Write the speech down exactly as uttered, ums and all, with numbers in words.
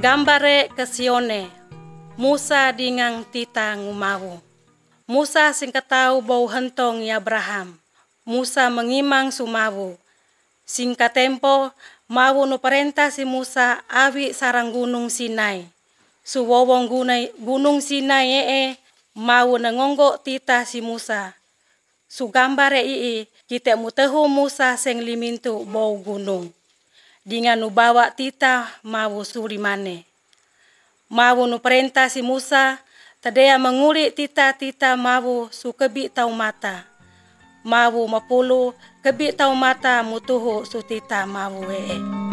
Gambare kesione, Musa dingang tita ngumawu. Musa singkatau bau hentong ya Abraham. Musa mengimang sumawu. Singkat tempo, mawu no perintah si Musa awi sarang gunung Sinai. Suwowong gunung Sinai ee, mawu nengonggo tita si Musa. Su gambare ii, kita mutehu Musa seng limintu bau gunung. Dengan nubawa tita mawu suri mane. Mawu nu perintah si Musa, tadea menguri tita-tita mawu su kebi tau mata. Mawu mapulu kebi tau mata mutuhu su tita mawu ee.